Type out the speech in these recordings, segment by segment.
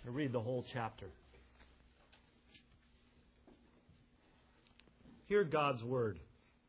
to read the whole chapter. Hear God's word.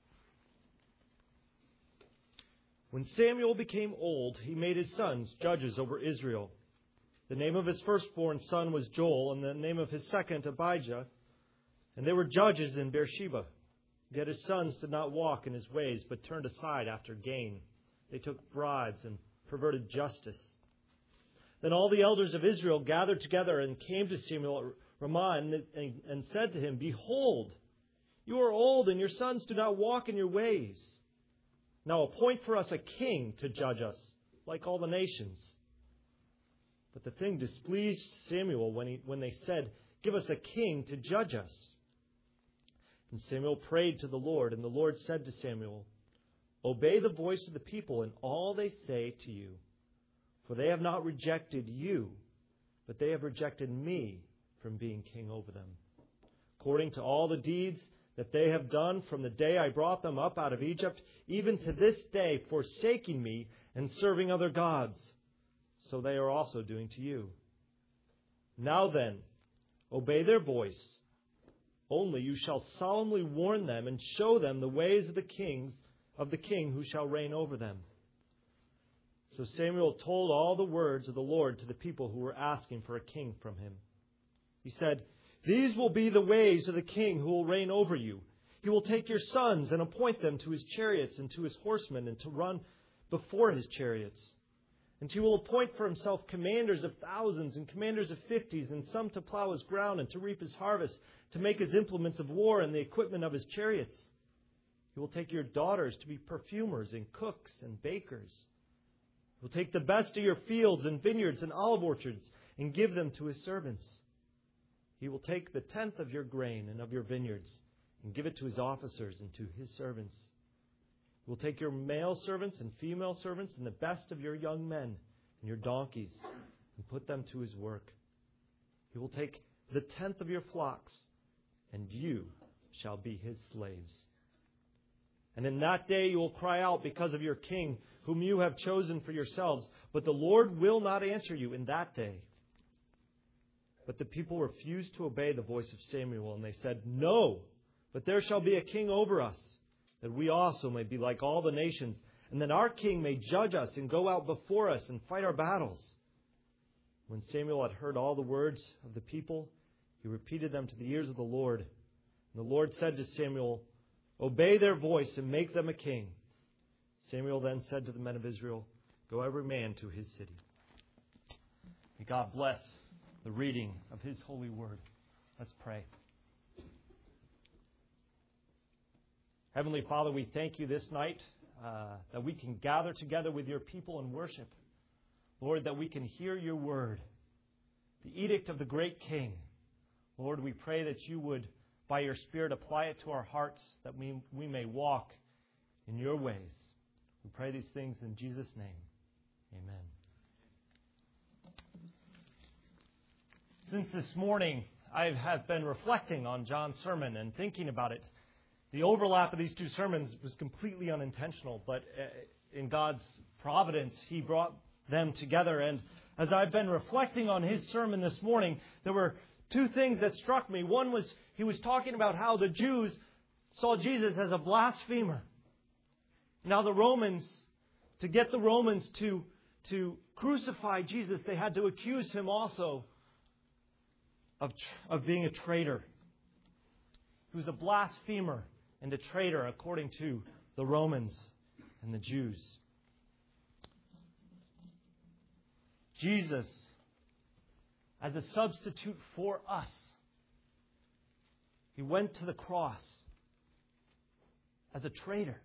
When Samuel became old, he made his sons judges over Israel. The name of his firstborn son was Joel, and the name of his second Abijah. And they were judges in Beersheba. Yet his sons did not walk in his ways, but turned aside after gain. They took bribes and perverted justice. Then all the elders of Israel gathered together and came to Samuel at Ramah and said to him, "Behold, you are old, and your sons do not walk in your ways. Now appoint for us a king to judge us, like all the nations." But the thing displeased Samuel when they said, "Give us a king to judge us." And Samuel prayed to the Lord, and the Lord said to Samuel, "Obey the voice of the people in all they say to you, for they have not rejected you, but they have rejected me from being king over them. According to all the deeds that they have done from the day I brought them up out of Egypt, even to this day, forsaking me and serving other gods, so they are also doing to you. Now then, obey their voice. Only you shall solemnly warn them and show them the ways of the king who shall reign over them." So Samuel told all the words of the Lord to the people who were asking for a king from him. He said, "These will be the ways of the king who will reign over you. He will take your sons and appoint them to his chariots and to his horsemen and to run before his chariots. And he will appoint for himself commanders of thousands and commanders of 50s, and some to plow his ground and to reap his harvest, to make his implements of war and the equipment of his chariots. He will take your daughters to be perfumers and cooks and bakers. He will take the best of your fields and vineyards and olive orchards and give them to his servants. He will take the tenth of your grain and of your vineyards and give it to his officers and to his servants. He will take your male servants and female servants and the best of your young men and your donkeys and put them to his work. He will take the tenth of your flocks, and you shall be his slaves. And in that day you will cry out because of your king, whom you have chosen for yourselves, but the Lord will not answer you in that day." But the people refused to obey the voice of Samuel, and they said, "No, but there shall be a king over us, that we also may be like all the nations, and that our king may judge us and go out before us and fight our battles." When Samuel had heard all the words of the people, he repeated them to the ears of the Lord. And the Lord said to Samuel, "Obey their voice and make them a king." Samuel then said to the men of Israel, "Go every man to his city." May God bless the reading of his holy word. Let's pray. Heavenly Father, we thank you this night that we can gather together with your people and worship. Lord, that we can hear your word, the edict of the great King. Lord, we pray that you would, by your Spirit, apply it to our hearts, that we may walk in your ways. We pray these things in Jesus' name. Amen. Since this morning, I have been reflecting on John's sermon and thinking about it. The overlap of these two sermons was completely unintentional, but in God's providence, he brought them together. And as I've been reflecting on his sermon this morning, there were two things that struck me. One was he was talking about how the Jews saw Jesus as a blasphemer. Now the Romans, to get the Romans to crucify Jesus, they had to accuse him also of being a traitor. He was a blasphemer and a traitor according to the Romans and the Jews. Jesus, as a substitute for us, he went to the cross as a traitor.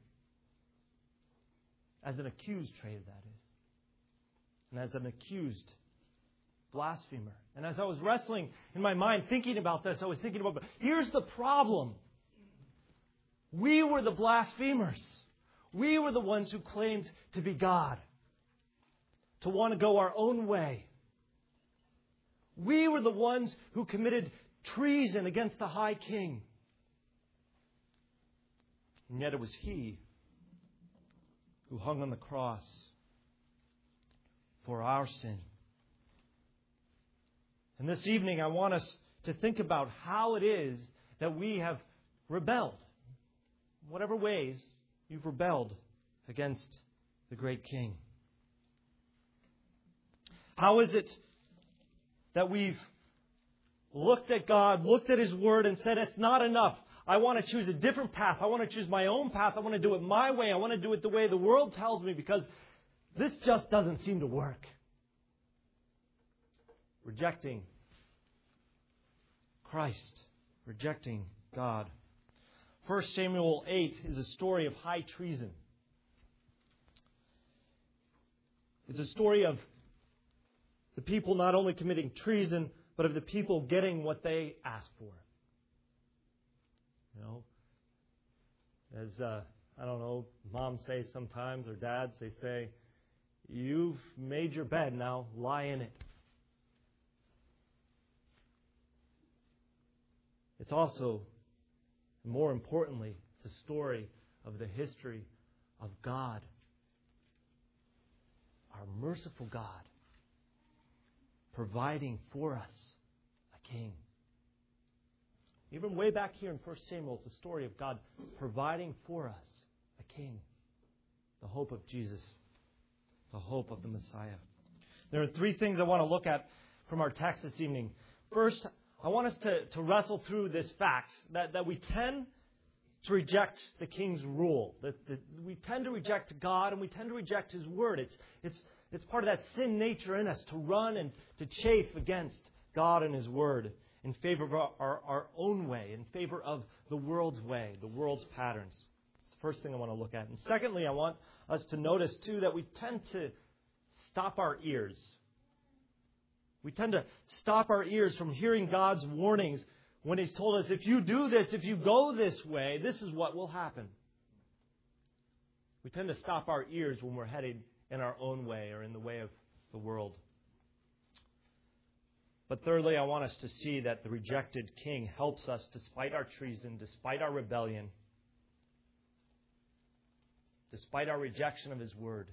As an accused traitor, that is. And as an accused blasphemer. And as I was wrestling in my mind thinking about this, I was thinking about, here's the problem. We were the blasphemers. We were the ones who claimed to be God, to want to go our own way. We were the ones who committed treason against the high king. And yet it was he who hung on the cross for our sin. And this evening I want us to think about how it is that we have rebelled. In whatever ways you've rebelled against the great King. How is it that we've looked at God, looked at His Word, and said, it's not enough. I want to choose a different path. I want to choose my own path. I want to do it my way. I want to do it the way the world tells me because this just doesn't seem to work. Rejecting Christ. Rejecting God. 1 Samuel 8 is a story of high treason. It's a story of the people not only committing treason, but of the people getting what they asked for. You know, as, I don't know, moms say sometimes, or dads, they say, you've made your bed, now lie in it. It's also, more importantly, it's a story of the history of God, our merciful God, providing for us a king. Even way back here in 1 Samuel, it's a story of God providing for us a king. The hope of Jesus. The hope of the Messiah. There are three things I want to look at from our text this evening. First, I want us to wrestle through this fact that we tend to reject the king's rule. That we tend to reject God and we tend to reject His Word. It's part of that sin nature in us to run and to chafe against God and His Word in favor of our own way, in favor of the world's way, the world's patterns. It's the first thing I want to look at. And secondly, I want us to notice, too, that we tend to stop our ears. We tend to stop our ears from hearing God's warnings when He's told us, if you do this, if you go this way, this is what will happen. We tend to stop our ears when we're headed in our own way or in the way of the world. But thirdly, I want us to see that the rejected king helps us despite our treason, despite our rebellion, despite our rejection of His Word.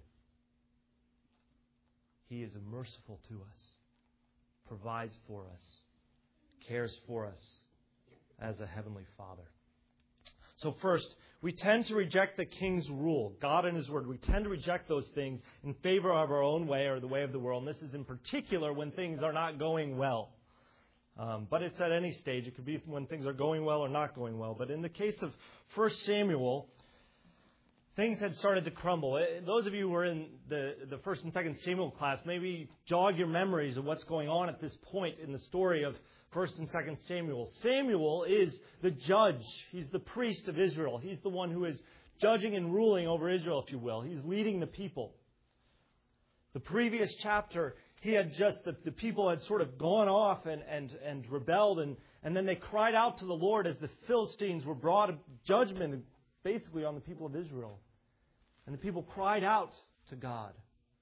He is merciful to us, provides for us, cares for us as a heavenly Father. So first, we tend to reject the king's rule, God and His Word. We tend to reject those things in favor of our own way or the way of the world. And this is in particular when things are not going well. But it's at any stage. It could be when things are going well or not going well. But in the case of 1 Samuel, things had started to crumble. Those of you who were in the 1st and 2nd Samuel class, maybe jog your memories of what's going on at this point in the story of 1st and 2nd Samuel. Samuel is the judge. He's the priest of Israel. He's the one who is judging and ruling over Israel, if you will. He's leading the people. The previous chapter, the people had sort of gone off and rebelled, and then they cried out to the Lord as the Philistines were brought judgment basically on the people of Israel. And the people cried out to God.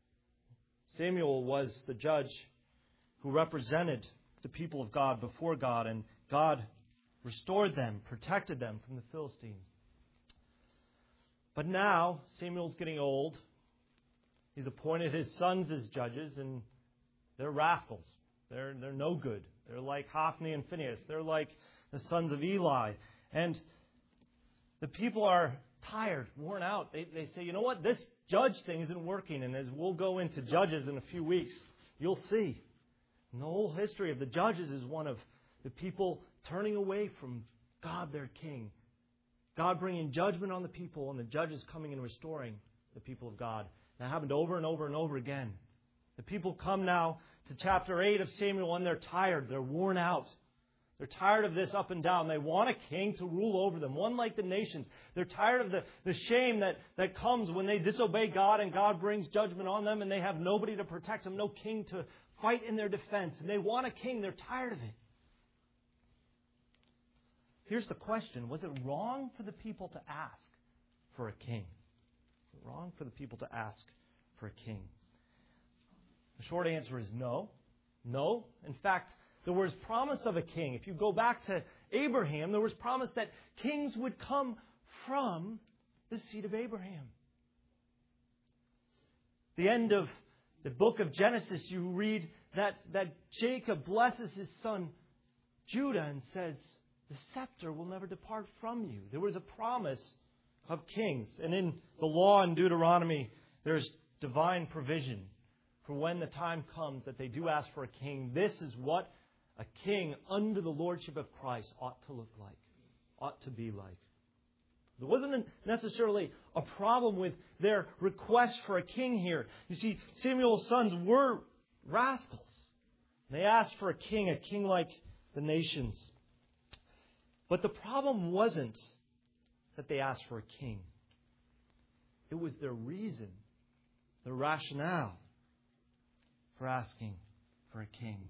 Samuel was the judge who represented the people of God before God, and God restored them, protected them from the Philistines. But now, Samuel's getting old. He's appointed his sons as judges, and they're rascals. They're no good. They're like Hophni and Phinehas. They're like the sons of Eli. And the people are tired, worn out. They say, you know what? This judge thing isn't working. And as we'll go into Judges in a few weeks, you'll see. And the whole history of the Judges is one of the people turning away from God, their king. God bringing judgment on the people, and the judges coming and restoring the people of God. That happened over and over and over again. The people come now to chapter 8 of Samuel, and they're tired. They're worn out. They're tired of this up and down. They want a king to rule over them, one like the nations. They're tired of the shame that comes when they disobey God and God brings judgment on them and they have nobody to protect them, no king to fight in their defense. And they want a king. They're tired of it. Here's the question. Was it wrong for the people to ask for a king? Was it wrong for the people to ask for a king? The short answer is no. No. In fact, there was promise of a king. If you go back to Abraham, there was promise that kings would come from the seed of Abraham. The end of the book of Genesis, you read that Jacob blesses his son Judah and says, the scepter will never depart from you. There was a promise of kings. And in the law in Deuteronomy, there's divine provision for when the time comes that they do ask for a king. This is what a king under the lordship of Christ ought to look like, ought to be like. There wasn't necessarily a problem with their request for a king here. You see, Samuel's sons were rascals. They asked for a king like the nations. But the problem wasn't that they asked for a king. It was their reason, their rationale for asking for a king.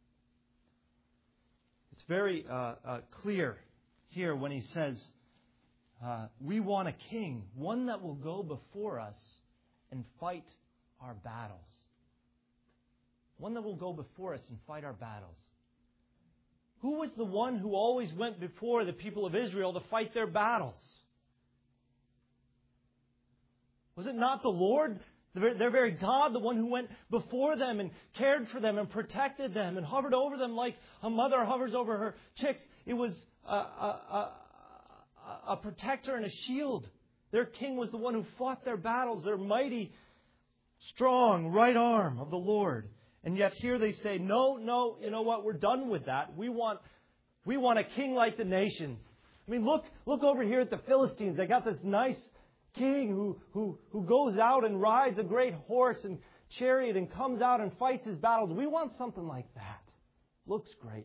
It's very clear here when he says, we want a king, one that will go before us and fight our battles. One that will go before us and fight our battles. Who was the one who always went before the people of Israel to fight their battles? Was it not the Lord, their very God, the one who went before them and cared for them and protected them and hovered over them like a mother hovers over her chicks? It was a protector and a shield. Their king was the one who fought their battles, their mighty, strong right arm of the Lord. And yet here they say, no, you know what? We're done with that. We want a king like the nations. I mean, look over here at the Philistines. They got this nice king who goes out and rides a great horse and chariot and comes out and fights his battles. We want something like that. Looks great.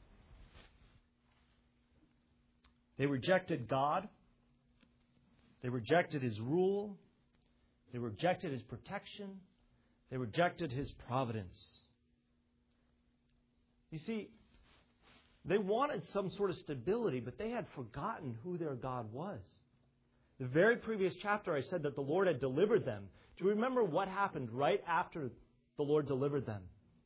They rejected God. They rejected His rule. They rejected His protection. They rejected His providence. You see, they wanted some sort of stability, but they had forgotten who their God was. The very previous chapter I said that the Lord had delivered them. Do you remember what happened right after the Lord delivered them?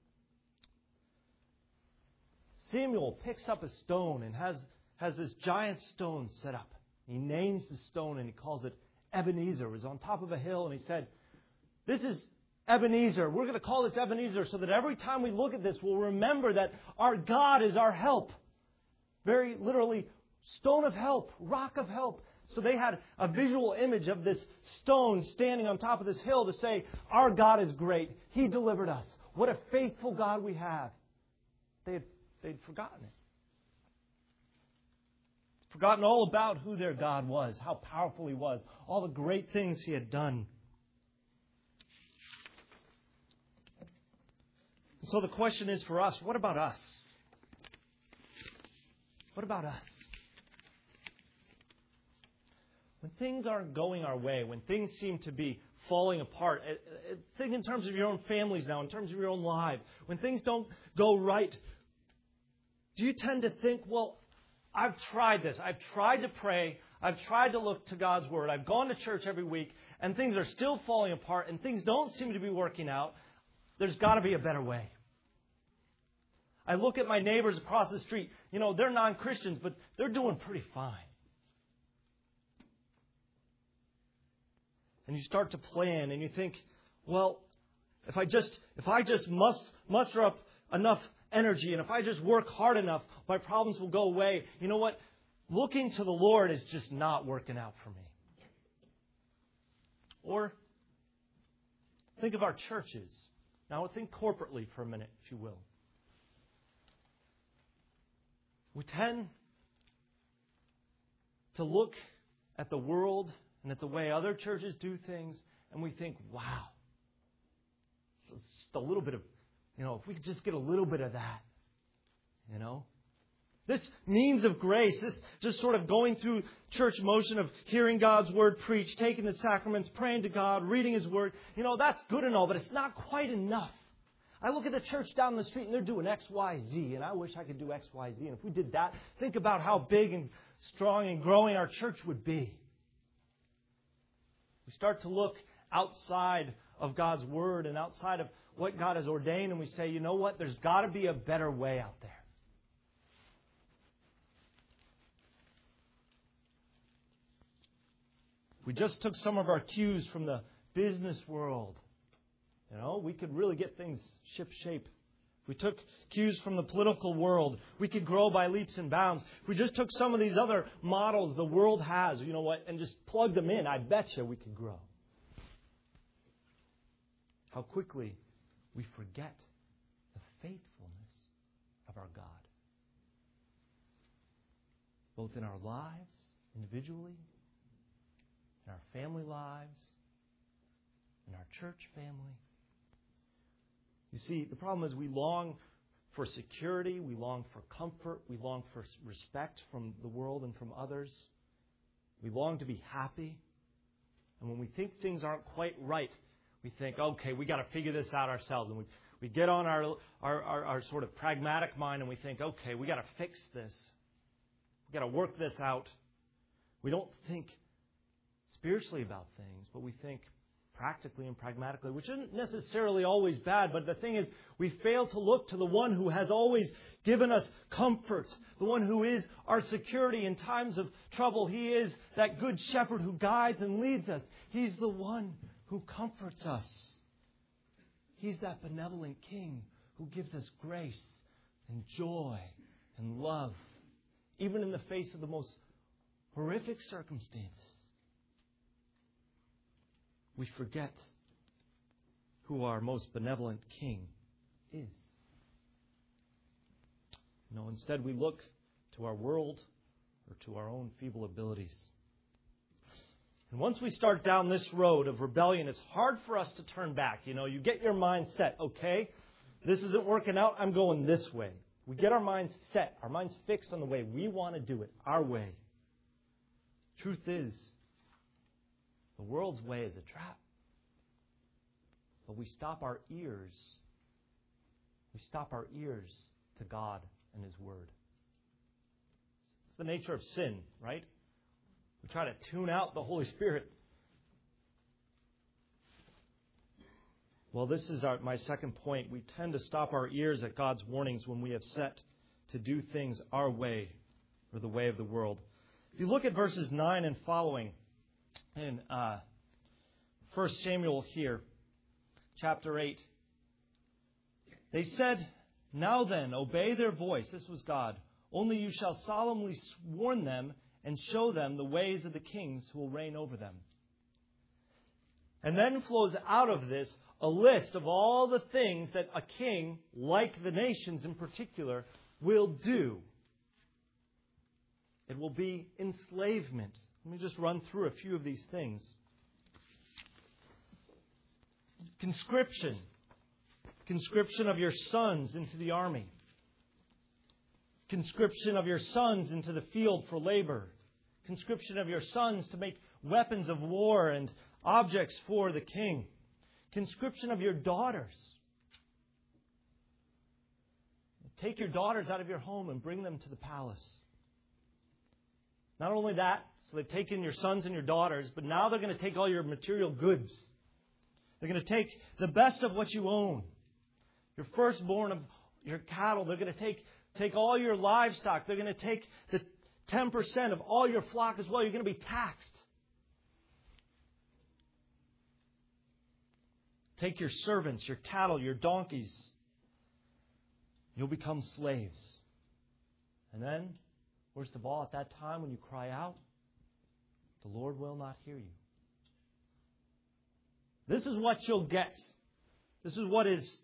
Samuel picks up a stone and has this giant stone set up. He names the stone and he calls it Ebenezer. It was on top of a hill and he said, this is Ebenezer. We're going to call this Ebenezer so that every time we look at this, we'll remember that our God is our help. Very literally, stone of help, rock of help. So they had a visual image of this stone standing on top of this hill to say, our God is great. He delivered us. What a faithful God we have. They'd forgotten it. Forgotten all about who their God was, how powerful He was, all the great things He had done. So the question is for us, what about us? What about us? When things aren't going our way, when things seem to be falling apart, think in terms of your own families now, in terms of your own lives. When things don't go right, do you tend to think, well, I've tried this. I've tried to pray. I've tried to look to God's Word. I've gone to church every week, and things are still falling apart, and things don't seem to be working out. There's got to be a better way. I look at my neighbors across the street. You know, they're non-Christians, but they're doing pretty fine. And you start to plan, and you think, well, if I just muster up enough energy, and if I just work hard enough, my problems will go away. You know what? Looking to the Lord is just not working out for me. Or think of our churches. Now think corporately for a minute, if you will. We tend to look at the world and at the way other churches do things, and we think, wow, just a little bit of, if we could just get a little bit of that, This means of grace, this just sort of going through church motion of hearing God's Word preached, taking the sacraments, praying to God, reading His Word, that's good and all, but it's not quite enough. I look at the church down the street and they're doing X, Y, Z, and I wish I could do X, Y, Z. And if we did that, think about how big and strong and growing our church would be. We start to look outside of God's Word and outside of what God has ordained, and we say, you know what? There's got to be a better way out there. We just took some of our cues from the business world. We could really get things ship-shape If we took cues from the political world, we could grow by leaps and bounds. If we just took some of these other models the world has, you know what, and just plugged them in, I bet you we could grow. How quickly we forget the faithfulness of our God. Both in our lives, individually, in our family lives, in our church family. You see, the problem is we long for security, we long for comfort, we long for respect from the world and from others. We long to be happy. And when we think things aren't quite right, we think, okay, we got to figure this out ourselves. And we get on our sort of pragmatic mind and we think, okay, we got to fix this. We got to work this out. We don't think spiritually about things, but we think practically and pragmatically, which isn't necessarily always bad, but the thing is, we fail to look to the one who has always given us comfort, the one who is our security in times of trouble. He is that good shepherd who guides and leads us. He's the one who comforts us. He's that benevolent King who gives us grace and joy and love, even in the face of the most horrific circumstances. We forget who our most benevolent King is. No, instead we look to our world or to our own feeble abilities. And once we start down this road of rebellion, it's hard for us to turn back. You know, you get your mind set, okay, this isn't working out, I'm going this way. We get our minds set, our minds fixed on the way we want to do it, our way. Truth is, the world's way is a trap. But we stop our ears. We stop our ears to God and His Word. It's the nature of sin, right? We try to tune out the Holy Spirit. Well, this is my second point. We tend to stop our ears at God's warnings when we have set to do things our way or the way of the world. If you look at verses 9 and following in 1 Samuel here, chapter 8, they said, "Now then, obey their voice." This was God. "Only you shall solemnly warn them and show them the ways of the kings who will reign over them." And then flows out of this a list of all the things that a king, like the nations in particular, will do. It will be enslavement. Let me just run through a few of these things. Conscription. Conscription of your sons into the army. Conscription of your sons into the field for labor. Conscription of your sons to make weapons of war and objects for the king. Conscription of your daughters. Take your daughters out of your home and bring them to the palace. Not only that, so they've taken your sons and your daughters, but now they're going to take all your material goods. They're going to take the best of what you own. Your firstborn of your cattle. They're going to take all your livestock. They're going to take the 10% of all your flock as well. You're going to be taxed. Take your servants, your cattle, your donkeys. You'll become slaves. And then, worst of all, at that time when you cry out, the Lord will not hear you. This is what you'll get. This is what is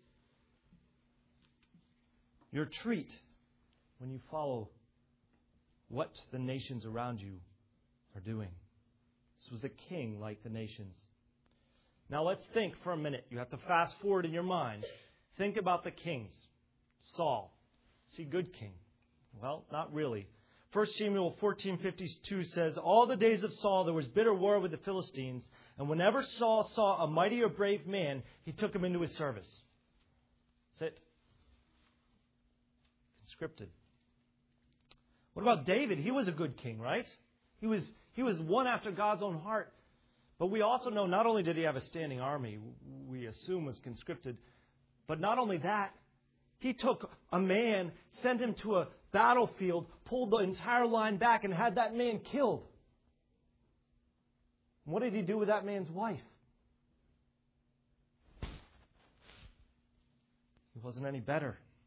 your treat when you follow what the nations around you are doing. This was a king like the nations. Now let's think for a minute. You have to fast forward in your mind. Think about the kings. Saul. Is he a good king? Well, not really. 1 Samuel 14:52 says, "All the days of Saul there was bitter war with the Philistines, and whenever Saul saw a mighty or brave man, he took him into his service." That's it. Conscripted. What about David? He was a good king, right? He was one after God's own heart. But we also know not only did he have a standing army, we assume was conscripted, but not only that, he took a man, sent him to a battlefield, pulled the entire line back, and had that man killed. And what did he do with that man's wife? He wasn't any better.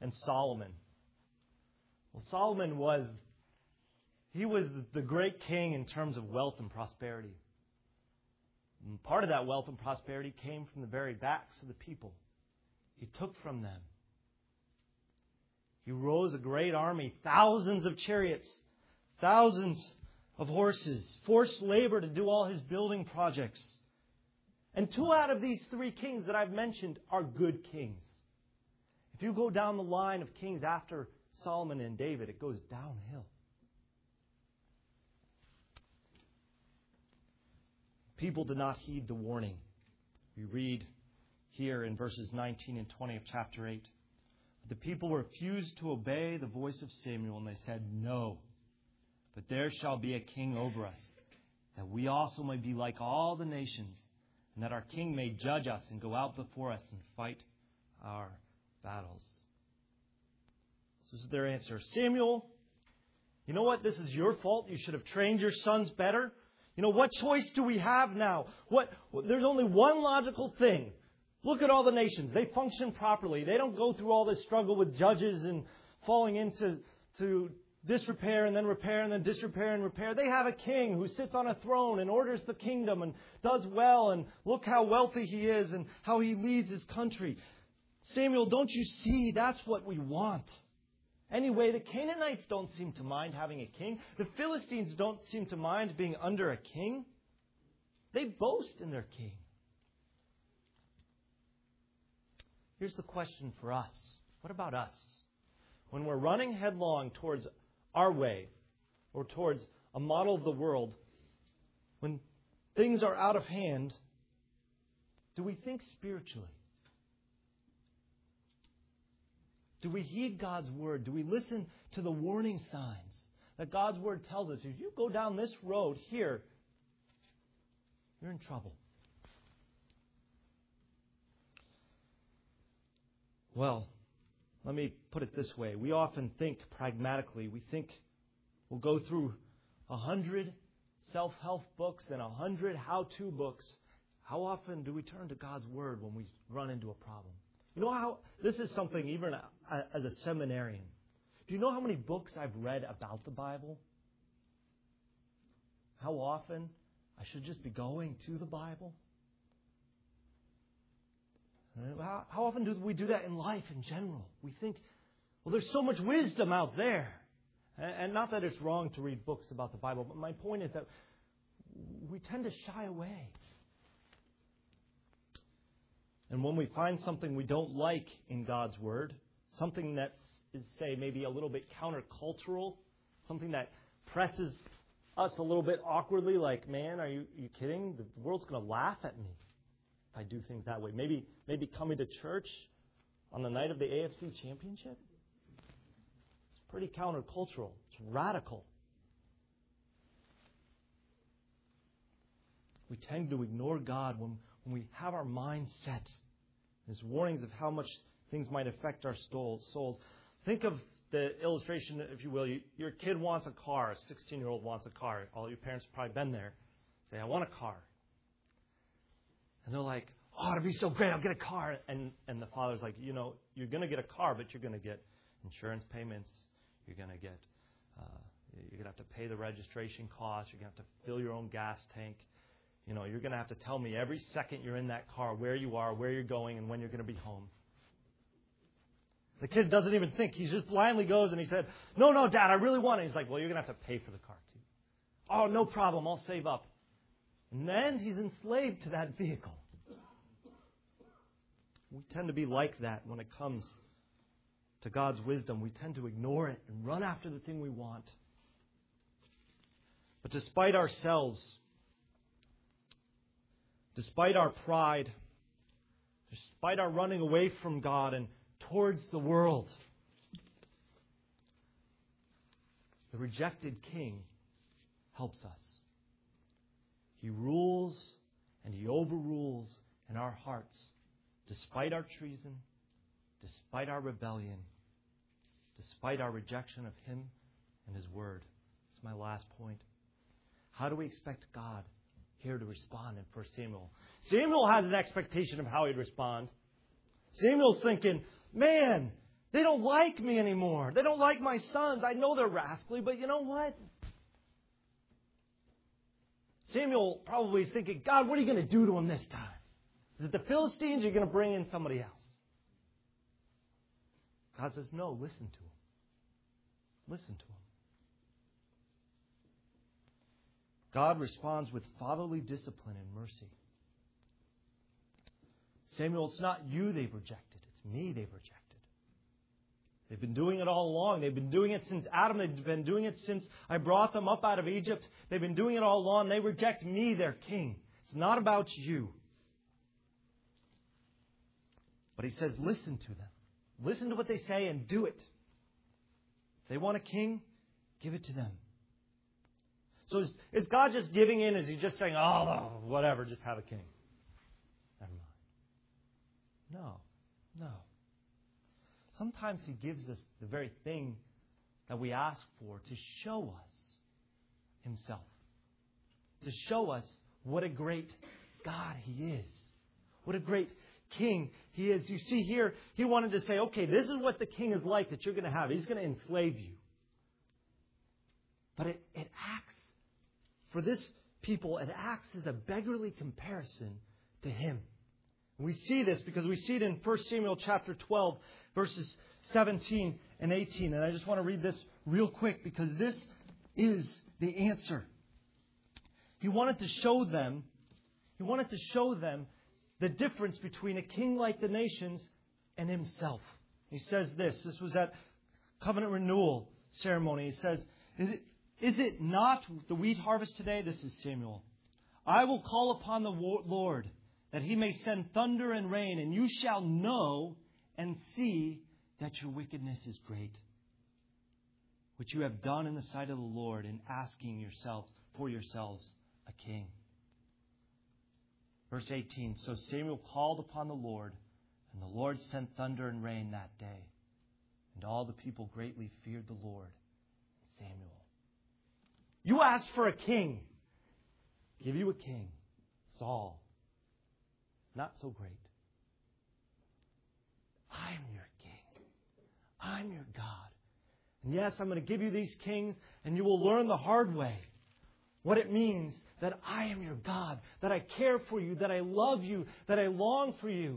and Solomon. Well, Solomon was the great king in terms of wealth and prosperity. And part of that wealth and prosperity came from the very backs of the people. He took from them. He rose a great army, thousands of chariots, thousands of horses, forced labor to do all his building projects. And 2 out of these 3 kings that I've mentioned are good kings. If you go down the line of kings after Solomon and David, it goes downhill. People did not heed the warning. We read here in verses 19 and 20 of chapter 8. The people refused to obey the voice of Samuel, and they said, "No, but there shall be a king over us, that we also may be like all the nations, and that our king may judge us and go out before us and fight our battles." So this is their answer. "Samuel, you know what? This is your fault. You should have trained your sons better. What choice do we have now? There's only one logical thing. Look at all the nations. They function properly. They don't go through all this struggle with judges and falling into disrepair and then repair and then disrepair and repair. They have a king who sits on a throne and orders the kingdom and does well. And look how wealthy he is and how he leads his country. Samuel, don't you see? That's what we want. Anyway, the Canaanites don't seem to mind having a king. The Philistines don't seem to mind being under a king. They boast in their king. Here's the question for us. What about us? When we're running headlong towards our way or towards a model of the world, when things are out of hand, do we think spiritually? Do we heed God's word? Do we listen to the warning signs that God's word tells us? If you go down this road here, you're in trouble. Well, let me put it this way. We often think pragmatically. We think we'll go through 100 self-help books and 100 how-to books. How often do we turn to God's word when we run into a problem? You know how, this is something even as a seminarian. Do you know how many books I've read about the Bible? How often I should just be going to the Bible? How often do we do that in life in general? We think, well, there's so much wisdom out there. And not that it's wrong to read books about the Bible, but my point is that we tend to shy away. And when we find something we don't like in God's Word, something that is, say, maybe a little bit countercultural, something that presses us a little bit awkwardly, like, man, are you kidding? The world's going to laugh at me if I do things that way. Maybe coming to church on the night of the AFC Championship? It's pretty countercultural. It's radical. We tend to ignore God when we have our mind set. There's warnings of how much things might affect our souls. Think of the illustration, if you will. Your kid wants a car. A 16-year-old wants a car. All your parents have probably been there. Say, I want a car. And they're like, oh, it'd be so great. I'll get a car. And the father's like, you're going to get a car, but you're going to get insurance payments. You're going to have to pay the registration costs. You're going to have to fill your own gas tank. You're going to have to tell me every second you're in that car where you are, where you're going, and when you're going to be home. The kid doesn't even think. He just blindly goes and he said, no, Dad, I really want it. He's like, well, you're going to have to pay for the car too. Oh, no problem. I'll save up. And then he's enslaved to that vehicle. We tend to be like that when it comes to God's wisdom. We tend to ignore it and run after the thing we want. But despite ourselves, despite our pride, despite our running away from God and towards the world, the rejected king helps us. He rules and he overrules in our hearts, despite our treason, despite our rebellion, despite our rejection of him and his word. That's my last point. How do we expect God here to respond in 1 Samuel? Samuel has an expectation of how he'd respond. Samuel's thinking, man, They don't like me anymore. They don't like my sons. I know they're rascally, but you know what? Samuel probably is thinking, God, what are you going to do to him this time? Is it the Philistines or are you going to bring in somebody else? God says, no, listen to him. Listen to him. God responds with fatherly discipline and mercy. Samuel, it's not you they've rejected. It's me they've rejected. They've been doing it all along. They've been doing it since Adam. They've been doing it since I brought them up out of Egypt. They've been doing it all along. They reject me, their king. It's not about you. But he says, listen to them. Listen to what they say and do it. If they want a king, give it to them. So is God just giving in? Is he just saying, oh, whatever, just have a king? Never mind. No. Sometimes he gives us the very thing that we ask for to show us himself. To show us what a great God he is. What a great king he is. You see here, he wanted to say, okay, this is what the king is like that you're going to have. He's going to enslave you. But it acts, for this people, it acts as a beggarly comparison to him. We see this because we see it in 1 Samuel chapter 12, verses 17 and 18. And I just want to read this real quick because this is the answer. He wanted to show them the difference between a king like the nations and himself. He says this. This was at covenant renewal ceremony. He says, Is it not the wheat harvest today? This is Samuel. I will call upon the Lord that he may send thunder and rain, and you shall know and see that your wickedness is great, which you have done in the sight of the Lord in asking yourselves for yourselves a king. Verse 18, so Samuel called upon the Lord, and the Lord sent thunder and rain that day. And all the people greatly feared the Lord and Samuel. You asked for a king. Give you a king. Saul. Not so great. I'm your king. I'm your God. And yes, I'm going to give you these kings, and you will learn the hard way what it means that I am your God, that I care for you, that I love you, that I long for you.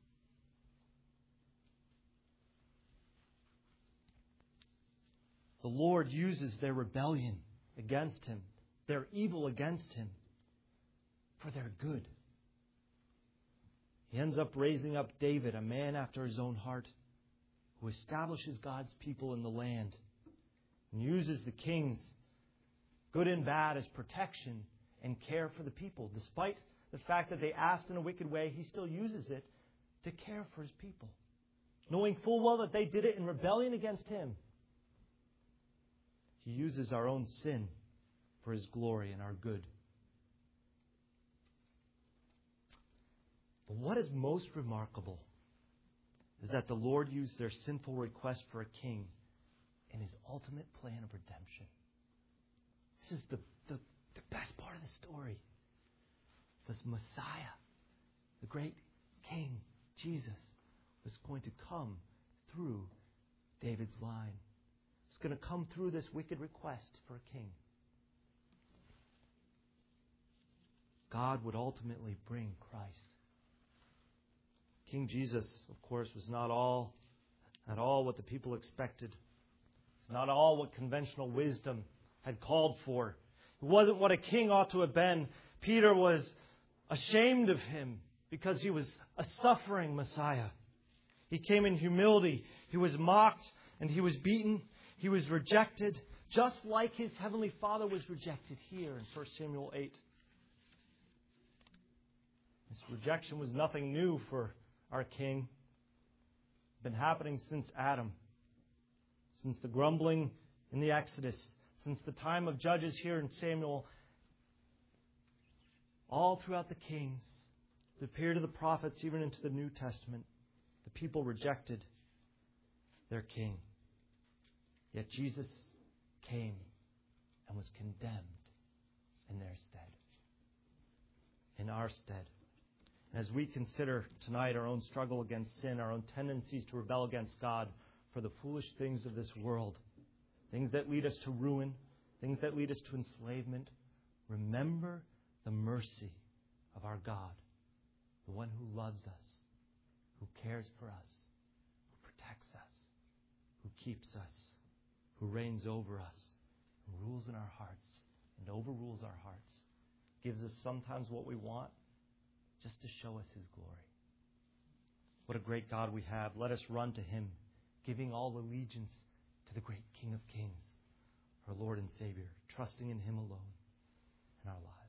The Lord uses their rebellion against him, their evil against him, for their good. He ends up raising up David, a man after his own heart, who establishes God's people in the land and uses the kings, good and bad, as protection and care for the people. Despite the fact that they asked in a wicked way, he still uses it to care for his people, knowing full well that they did it in rebellion against him. He uses our own sin for his glory and our good. But what is most remarkable is that the Lord used their sinful request for a king in his ultimate plan of redemption. This is the best part of the story. This Messiah, the great King, Jesus, was going to come through David's line. It's going to come through this wicked request for a king. God would ultimately bring Christ. King Jesus, of course, was not at all what the people expected. It's not all what conventional wisdom had called for. It wasn't what a king ought to have been. Peter was ashamed of him because he was a suffering Messiah. He came in humility. He was mocked and he was beaten. He was rejected, just like his heavenly Father was rejected here in 1 Samuel 8. This rejection was nothing new for our king. It's been happening since Adam, since the grumbling in the Exodus, since the time of Judges here in Samuel, all throughout the kings, the period of the prophets, even into the New Testament, the people rejected their king. Yet Jesus came and was condemned in their stead, in our stead. And as we consider tonight our own struggle against sin, our own tendencies to rebel against God, for the foolish things of this world, things that lead us to ruin, things that lead us to enslavement. Remember the mercy of our God, the one who loves us, who cares for us, who protects us, who keeps us, who reigns over us, who rules in our hearts and overrules our hearts, gives us sometimes what we want just to show us His glory. What a great God we have. Let us run to Him, giving all allegiance to the great King of Kings, our Lord and Savior, trusting in Him alone in our lives.